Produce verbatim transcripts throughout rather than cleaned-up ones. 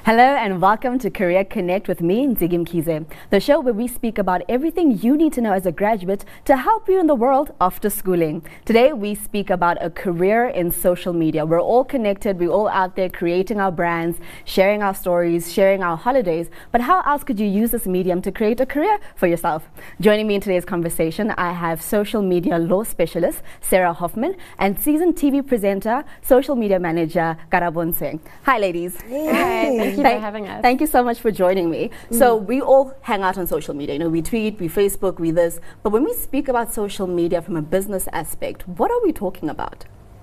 Hello and welcome to Career Connect with me, Nzigi Mkhize, the show where we speak about everything you need to know as a graduate to help you in the world after schooling. Today we speak about a career in social media. We're all connected, we're all out there creating our brands, sharing our stories, sharing our holidays, but how else could you use this medium to create a career for yourself? Joining me in today's conversation, I have social media law specialist Sarah Hoffman and seasoned T V presenter, social media manager Karabon Singh. Hi ladies. Hey. Thank you Thank, for having us. Thank you so much for joining me. Mm. So we all hang out on social media. You know, we tweet, we Facebook, we this. But when we speak about social media from a business aspect, what are we talking about?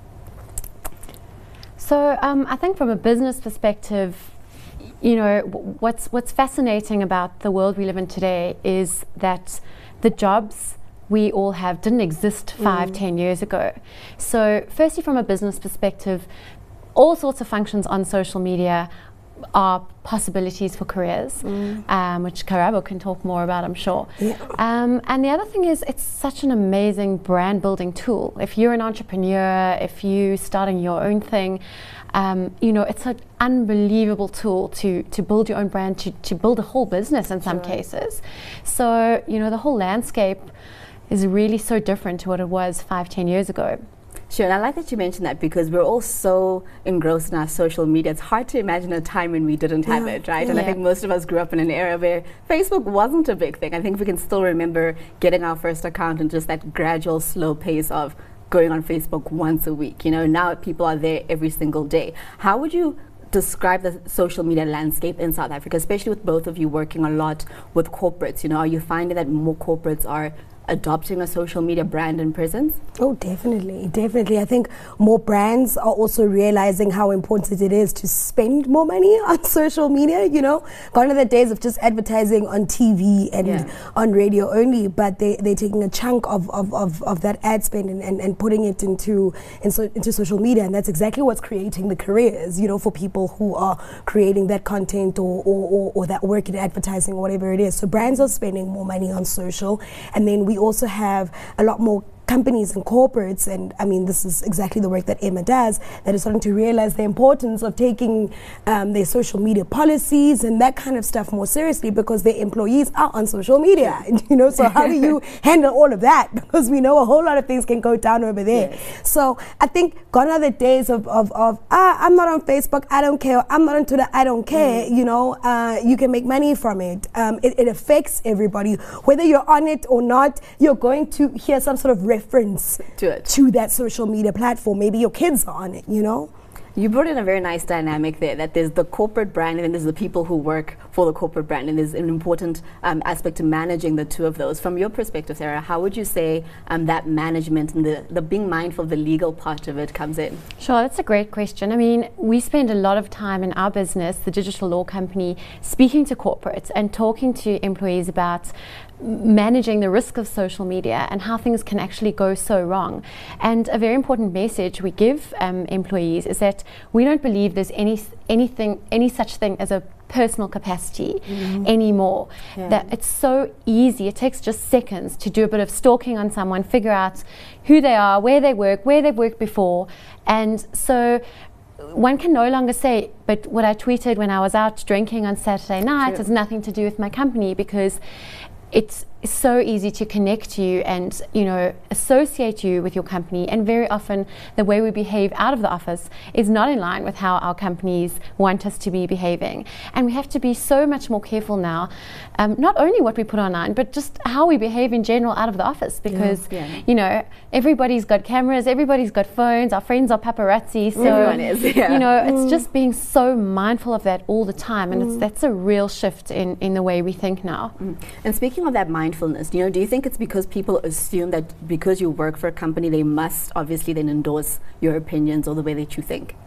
So um, I think from a business perspective, you know, w what's what's fascinating about the world we live in today is that the jobs we all have didn't exist five, mm. ten years ago. So firstly, from a business perspective, all sorts of functions on social media are possibilities for careers, mm. um, which Karabo can talk more about, I'm sure. Yeah. Um, and the other thing is, it's such an amazing brand building tool. If you're an entrepreneur, if you're starting your own thing, um, you know, it's an unbelievable tool to to build your own brand, to, to build a whole business in some sure. cases. So, you know, the whole landscape is really so different to what it was five, ten years ago. Sure, and I like that you mentioned that because we're all so engrossed in our social media. It's hard to imagine a time when we didn't have yeah. it, right? Yeah. And I think most of us grew up in an era where Facebook wasn't a big thing. I think we can still remember getting our first account and just that gradual, slow pace of going on Facebook once a week. You know, now people are there every single day. How would you describe the social media landscape in South Africa, especially with both of you working a lot with corporates? You know, are you finding that more corporates are adopting a social media brand and presence? Oh, definitely, definitely. I think more brands are also realizing how important it is to spend more money on social media, you know. Gone are the days of just advertising on T V and yeah. on radio only, but they, they're taking a chunk of, of, of, of that ad spend and, and, and putting it into, in so, into social media, and that's exactly what's creating the careers, you know, for people who are creating that content or, or, or, or that work in advertising or whatever it is. So brands are spending more money on social, and then we also have a lot more companies and corporates, and I mean this is exactly the work that Emma does, that is starting to realize the importance of taking um, their social media policies and that kind of stuff more seriously, because their employees are on social media, you know. So how do you handle all of that? Because we know a whole lot of things can go down over there. Yes. So I think gone are the days of, of, of ah, I'm not on Facebook, I don't care, I'm not on Twitter, I don't care, mm. you know. Uh, you can make money from it. Um, it. It affects everybody. Whether you're on it or not, you're going to hear some sort of reference to it, to that social media platform. Maybe your kids are on it, you know. You brought in a very nice dynamic there, that there's the corporate brand and then there's the people who work for the corporate brand, and there's an important um, aspect to managing the two of those. From your perspective, Sarah, how would you say um, that management and the, the being mindful of the legal part of it comes in? Sure, that's a great question. I mean, we spend a lot of time in our business, the digital law company, speaking to corporates and talking to employees about managing the risk of social media and how things can actually go so wrong. And a very important message we give um, employees is that we don't believe there's any anything any such thing as a personal capacity mm-hmm. anymore. Yeah. That it's so easy, it takes just seconds to do a bit of stalking on someone, figure out who they are, where they work, where they've worked before. And so one can no longer say, but what I tweeted when I was out drinking on Saturday night True. has nothing to do with my company, because it's so easy to connect you and, you know, associate you with your company, and very often the way we behave out of the office is not in line with how our companies want us to be behaving. And we have to be so much more careful now, um, not only what we put online, but just how we behave in general out of the office, because yeah. Yeah. you know, everybody's got cameras, everybody's got phones, our friends are paparazzi, so everyone is, yeah. you know, mm. it's just being so mindful of that all the time, and mm. it's, that's a real shift in, in the way we think now. Mm. And speaking of that mindfulness, you know, do you think it's because people assume that because you work for a company, they must obviously then endorse your opinions or the way that you think?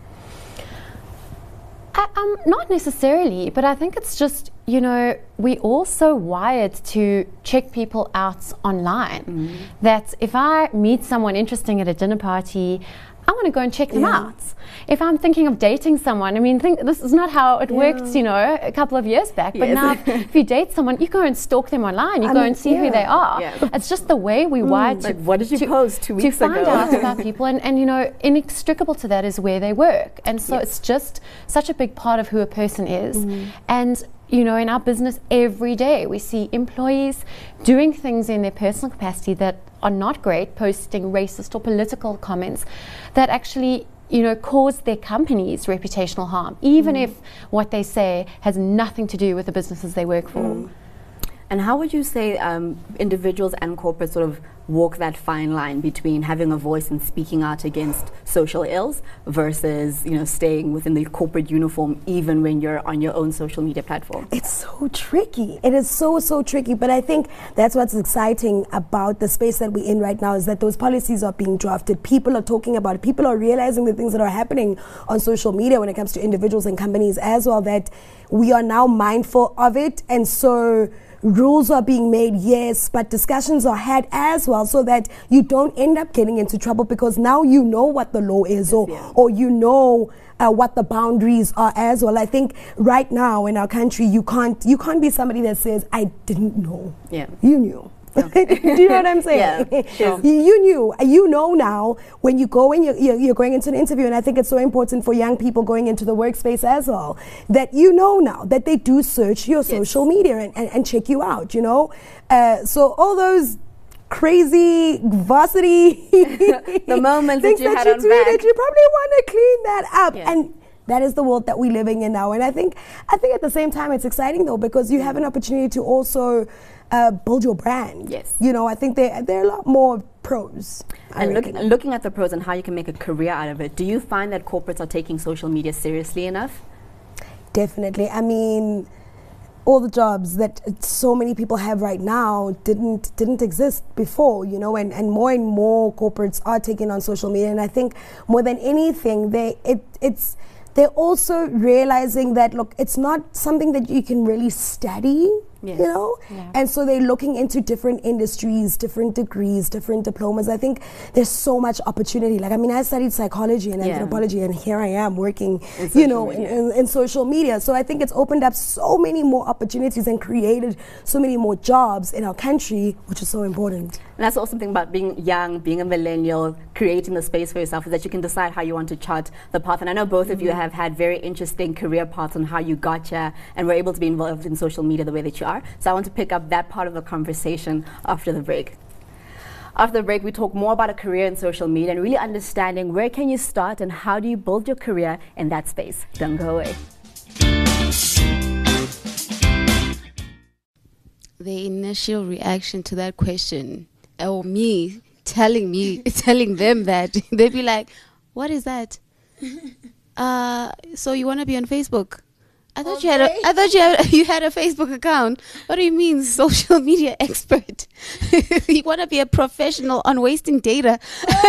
I, um, not necessarily, but I think it's just, you know, we all so wired to check people out online mm. that if I meet someone interesting at a dinner party, I want to go and check them Yeah. out. If I'm thinking of dating someone, I mean, think, this is not how it Yeah. worked, you know, a couple of years back. But Yes. now, if you date someone, you go and stalk them online. You I go mean, and see who yeah. they are. Yeah. It's just the way we wired to, Like, what did you to, post two to weeks find ago? out about people. And, and, you know, inextricable to that is where they work. And so Yes. it's just such a big part of who a person is. Mm. And you know, in our business every day, we see employees doing things in their personal capacity that are not great, posting racist or political comments that actually, you know, cause their companies reputational harm, even Mm. if what they say has nothing to do with the businesses they work for. Mm. And how would you say um, individuals and corporates sort of walk that fine line between having a voice and speaking out against social ills versus, you know, staying within the corporate uniform even when you're on your own social media platform? It's so tricky. It is so, so tricky. But I think that's what's exciting about the space that we're in right now is that those policies are being drafted. People are talking about it. People are realizing the things that are happening on social media when it comes to individuals and companies as well, that we are now mindful of it. And so rules are being made, yes, but discussions are had as well so that you don't end up getting into trouble because now you know what the law is or, yeah. or you know uh, what the boundaries are as well. I think right now in our country, you can't you can't be somebody that says, I didn't know. Yeah. You knew. Do you know what I'm saying? Yeah, sure. you, you knew. You know now when you go and you're, you're, you're going into an interview, and I think it's so important for young people going into the workspace as well, that you know now that they do search your Yes. social media and, and, and check you out, you know? Uh, so all those crazy varsity The moments that things you that had you on tweeted, back. you probably want to clean that up. Yeah. And that is the world that we're living in now. And I think I think at the same time it's exciting though, because you have an opportunity to also uh, build your brand. Yes. You know, I think there there are a lot more pros. I And look, reckon. looking at the pros and how you can make a career out of it, do you find that corporates are taking social media seriously enough? Definitely. I mean, all the jobs that so many people have right now didn't didn't exist before, you know, and, and more and more corporates are taking on social media. And I think more than anything, they it it's they're also realizing that, look, it's not something that you can really study. Yes. You know, Yeah. and so they're looking into different industries, different degrees, different diplomas. I think there's so much opportunity. Like, I mean, I studied psychology and Yeah. anthropology, and here I am working, In you social know, in, media. in, in social media. So I think it's opened up so many more opportunities and created so many more jobs in our country, which is so important. And that's also something about being young, being a millennial, creating the space for yourself, is that you can decide how you want to chart the path. And I know both Mm-hmm. of you have had very interesting career paths on how you got here and were able to be involved in social media the way that you are. So I want to pick up that part of the conversation after the break. After the break, we talk more about a career in social media and really understanding where can you start and how do you build your career in that space. Don't go away. The initial reaction to that question, or me telling me, telling them that, they'd be like, "What is that? Uh, so you want to be on Facebook? I thought you had a, I thought you had, you had a Facebook account. What do you mean, social media expert? You want to be a professional on wasting data?"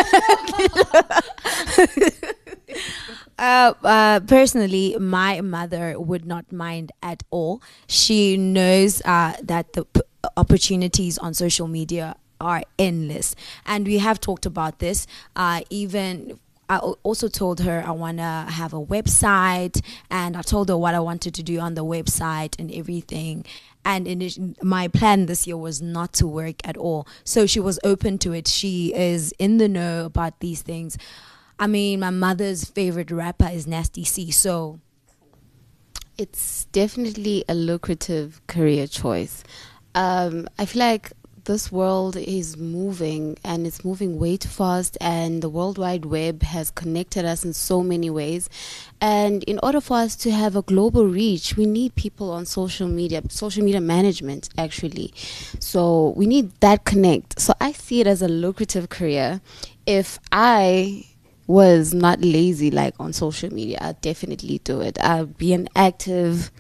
Uh, uh, personally, my mother would not mind at all. She knows uh, that the p- opportunities on social media are endless, and we have talked about this. Uh, even I al- also told her I want to have a website, and I told her what I wanted to do on the website and everything. And init- my plan this year was not to work at all. So she was open to it. She is in the know about these things. I mean, my mother's favorite rapper is Nasty C, so it's definitely a lucrative career choice. Um, I feel like this world is moving, and it's moving way too fast, and the World Wide Web has connected us in so many ways. And in order for us to have a global reach, we need people on social media, social media management, actually. So we need that connect. So I see it as a lucrative career. If I was not lazy like on social media, I'd definitely do it. I'd be an active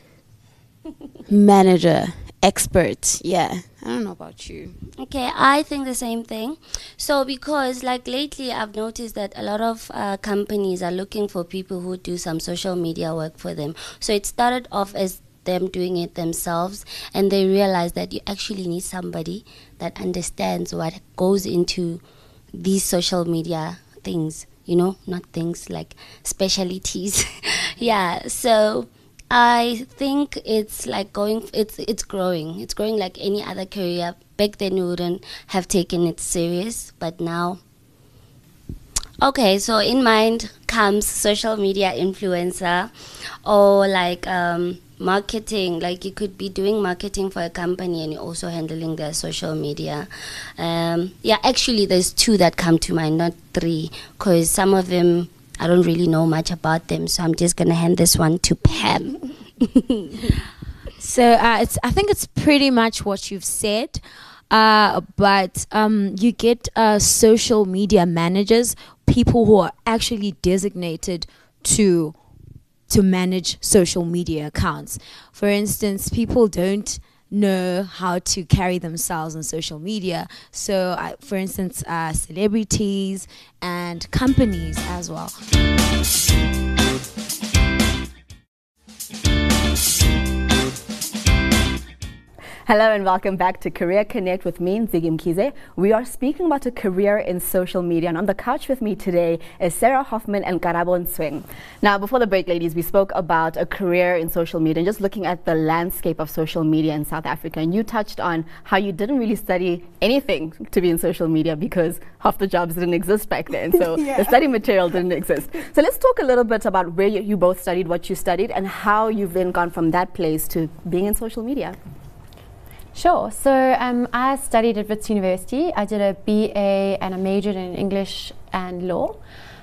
manager, expert. Yeah. I don't know about you. Okay, I think the same thing. So because like lately I've noticed that a lot of uh, companies are looking for people who do some social media work for them. So it started off as them doing it themselves, and they realized that you actually need somebody that understands what goes into these social media things. you know, not things like specialties. Yeah, so I think it's like going, it's it's growing. It's growing like any other career. Back then we wouldn't have taken it serious, but now. Okay, so in mind comes social media influencer or like um, marketing. Like you could be doing marketing for a company and you're also handling their social media. Um, yeah, actually there's two that come to mind, not three, because some of them I don't really know much about them. So I'm just going to hand this one to Pam. So uh, it's I think it's pretty much what you've said. Uh, but um, you get uh, social media managers, people who are actually designated to to manage social media accounts. For instance, people don't know how to carry themselves on social media. So, uh, for instance, uh, celebrities and companies as well. Hello and welcome back to Career Connect with me, Nzigi Mkhize. We are speaking about a career in social media, and on the couch with me today is Sarah Hoffman and Karabo Nsweng. Now, before the break, ladies, we spoke about a career in social media and just looking at the landscape of social media in South Africa. And you touched on how you didn't really study anything to be in social media because half the jobs didn't exist back then. So yeah. The study material didn't exist. So let's talk a little bit about where you, you both studied, what you studied, and how you've then gone from that place to being in social media. Sure. So um, I studied at Wits University. I did a B A and I majored in English and law.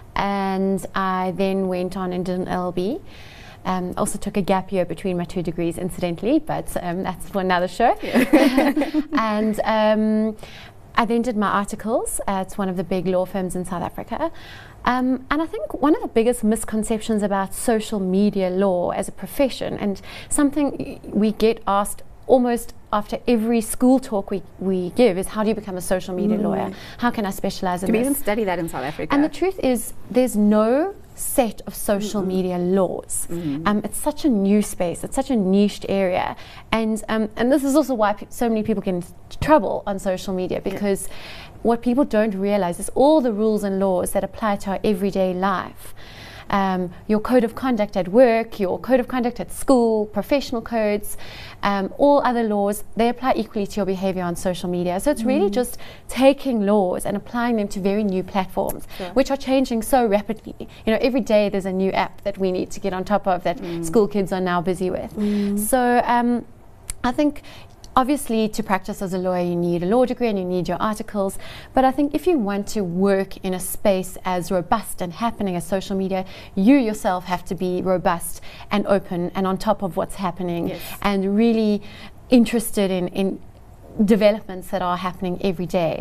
And I then went on and did an L L B. Um, also took a gap year between my two degrees, incidentally, but um, that's for another show. Yeah. And um, I then did my articles at one of the big law firms in South Africa. Um, and I think one of the biggest misconceptions about social media law as a profession, and something we get asked almost after every school talk we, we give, is how do you become a social media mm. lawyer? How can I specialize in do this? Do we even study that in South Africa? And the truth is, there's no set of social mm-hmm. media laws. Mm-hmm. Um, it's such a new space. It's such a niched area. And um, and this is also why pe- so many people get into trouble on social media, because yeah. what people don't realize is all the rules and laws that apply to our everyday life. Um, your code of conduct at work, your code of conduct at school, professional codes, um, all other laws, they apply equally to your behavior on social media. So it's mm. really just taking laws and applying them to very new platforms, sure. which are changing so rapidly. You know, every day there's a new app that we need to get on top of that mm. school kids are now busy with. Mm. So um, I think obviously, to practice as a lawyer, you need a law degree and you need your articles. But I think if you want to work in a space as robust and happening as social media, you yourself have to be robust and open and on top of what's happening yes. and really interested in, in developments that are happening every day.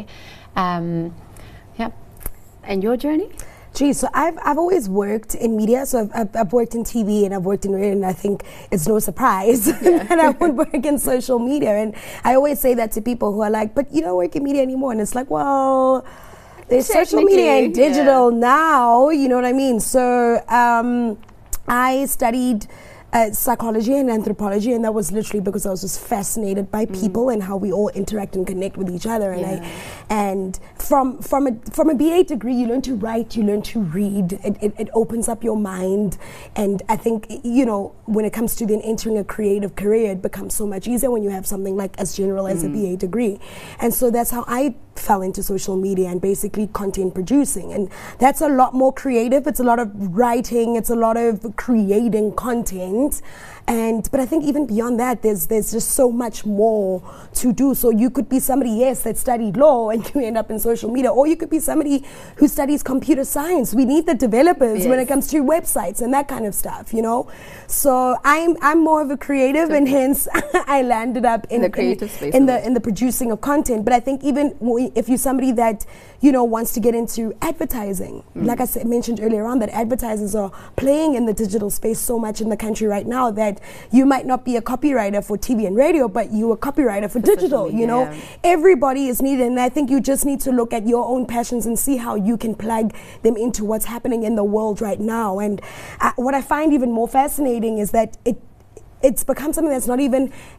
Um, yeah. And your journey? Geez, so I've I've always worked in media. So I've, I've, I've worked in T V and I've worked in radio, and I think it's no surprise yeah. that I would work in social media. And I always say that to people who are like, "But you don't work in media anymore." And it's like, well, there's social media and digital yeah. now. You know what I mean? So um, I studied Uh, psychology and anthropology, and that was literally because I was just fascinated by mm. people and how we all interact and connect with each other. And yeah. I, and from from a from a B A degree, you learn to write, you learn to read. It, it, it opens up your mind, and I think you know when it comes to then entering a creative career, it becomes so much easier when you have something like as general mm. as a B A degree. And so that's how I fell into social media and basically content producing, and that's a lot more creative. It's a lot of writing. It's a lot of creating content. And but I think even beyond that, there's there's just so much more to do. So you could be somebody, yes, that studied law and you end up in social media, or you could be somebody who studies computer science. We need the developers yes. when it comes to websites and that kind of stuff, you know. So I'm I'm more of a creative, and hence I landed up in, in the creative in, space in the in the producing of content. But I think even w- if you're somebody that you know wants to get into advertising, mm. like I said, mentioned earlier on, that advertisers are playing in the digital space so much in the country right now that you might not be a copywriter for T V and radio, but you're a copywriter for, for digital, you know. Yeah. Everybody is needed, and I think you just need to look at your own passions and see how you can plug them into what's happening in the world right now. And uh, what I find even more fascinating is that it it's become something that's not even a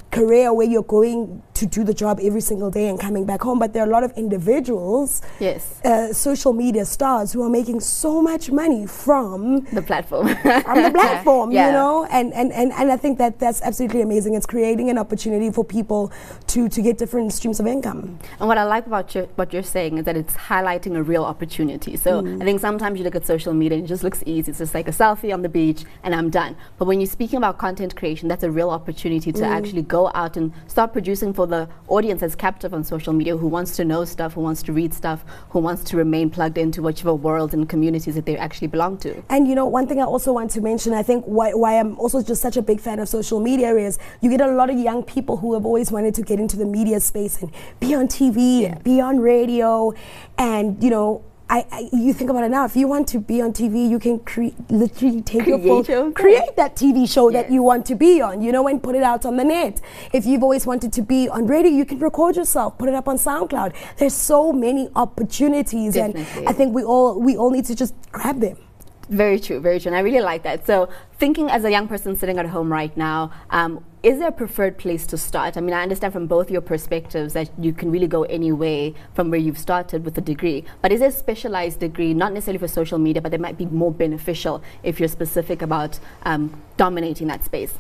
career where you're going to do the job every single day and coming back home, but there are a lot of individuals, yes, uh, social media stars who are making so much money from the platform, from the platform, yeah. you know, and, and, and, and I think that that's absolutely amazing. It's creating an opportunity for people to, to get different streams of income. And what I like about your, what you're saying is that it's highlighting a real opportunity. So mm. I think sometimes you look at social media and it just looks easy. It's just like a selfie on the beach and I'm done. But when you're speaking about content creation, that's a real opportunity to mm. actually go out and start producing for the audience that's captive on social media, who wants to know stuff, who wants to read stuff, who wants to remain plugged into whichever world and communities that they actually belong to. And you know, one thing I also want to mention, I think why, why I'm also just such a big fan of social media is you get a lot of young people who have always wanted to get into the media space and be on T V, yeah. and be on radio, and you know, I, I, you think about it now, if you want to be on T V, you can cre- literally take create your phone, create that T V show yes. that you want to be on, you know, and put it out on the net. If you've always wanted to be on radio, you can record yourself, put it up on SoundCloud. There's so many opportunities, Definitely. and I think we all we all need to just grab them. Very true, very true, and I really like that. So thinking as a young person sitting at home right now, um, is there a preferred place to start? I mean, I understand from both your perspectives that you can really go any way from where you've started with a degree, but is there a specialized degree, not necessarily for social media, but that might be more beneficial if you're specific about um, dominating that space?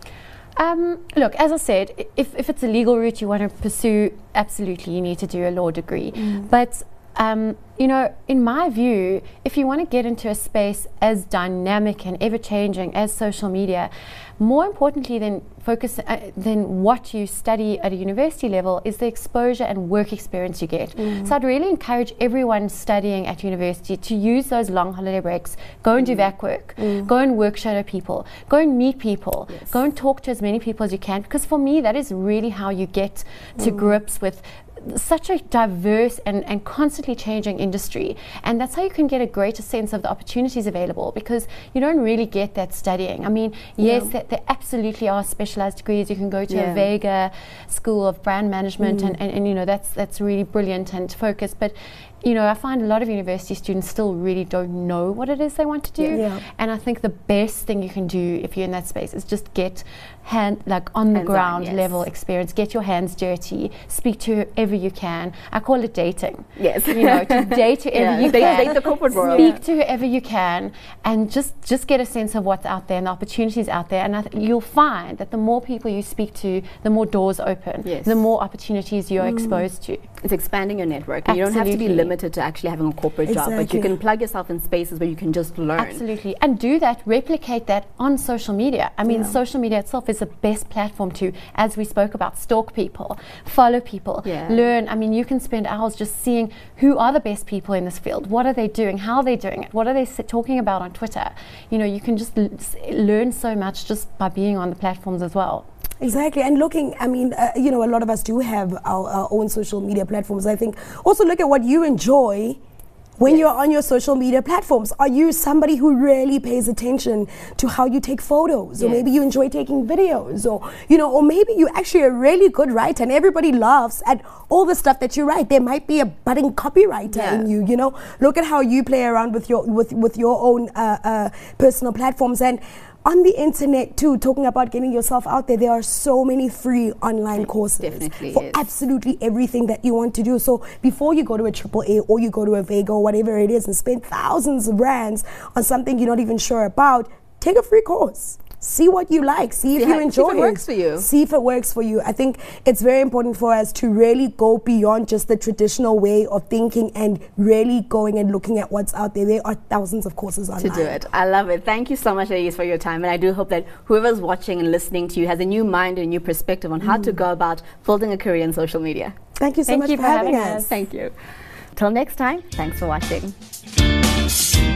Um, look, as I said, if, if it's a legal route you want to pursue, absolutely you need to do a law degree. Mm. But Um, you know, in my view, if you want to get into a space as dynamic and ever-changing as social media, more importantly than focus uh, than what you study at a university level is the exposure and work experience you get. Mm. So I'd really encourage everyone studying at university to use those long holiday breaks, go and mm. do vac work, mm. go and work shadow people, go and meet people, yes. go and talk to as many people as you can, because for me that is really how you get to mm. grips with such a diverse and, and constantly changing industry, and that's how you can get a greater sense of the opportunities available, because you don't really get that studying. I mean, yes, yeah. that there absolutely are specialized degrees. You can go to yeah. a Vega School of Brand Management, mm. and, and, and you know that's that's really brilliant and focused, but you know, I find a lot of university students still really don't know what it is they want to do. Yeah. Yeah. And I think the best thing you can do if you're in that space is just get hand like on the hands ground on, yes. level experience, get your hands dirty, speak to whoever you can. I call it dating. Yes. You know, to date whoever yeah. you date, can. Date the corporate world. Speak yeah. to whoever you can and just, just get a sense of what's out there and the opportunities out there. And I th- you'll find that the more people you speak to, the more doors open, yes. the more opportunities you're mm. exposed to. It's expanding your network. You don't have to be limited to actually having a corporate exactly. job, but you can plug yourself in spaces where you can just learn. Absolutely. And do that, replicate that on social media. I mean, yeah. social media itself is the best platform to, as we spoke about, stalk people, follow people, yeah. learn. I mean, you can spend hours just seeing who are the best people in this field, what are they doing, how are they doing it, what are they s- talking about on Twitter. You know, you can just l- s- learn so much just by being on the platforms as well. Exactly, and looking, I mean, uh, you know, a lot of us do have our, our own social media platforms. I think also look at what you enjoy when yes. you're on your social media platforms. Are you somebody who really pays attention to how you take photos? Yes. Or maybe you enjoy taking videos, or, you know, or maybe you're actually a really good writer and everybody laughs at all the stuff that you write. There might be a budding copywriter yeah. in you, you know. Look at how you play around with your, with, with your own uh, uh, personal platforms. And on the internet too, talking about getting yourself out there, there are so many free online courses Definitely for is. absolutely everything that you want to do. So before you go to a triple A or you go to a Vega or whatever it is and spend thousands of rands on something you're not even sure about, take a free course. See what you like. See if yeah, you enjoy see if it. works for you. See if it works for you. I think it's very important for us to really go beyond just the traditional way of thinking and really going and looking at what's out there. There are thousands of courses online. To do it. I love it. Thank you so much, ladies, for your time. And I do hope that whoever's watching and listening to you has a new mind and a new perspective on mm. how to go about building a career in social media. Thank you so Thank much you for, for having having us. us. Thank you. Till next time, thanks for watching.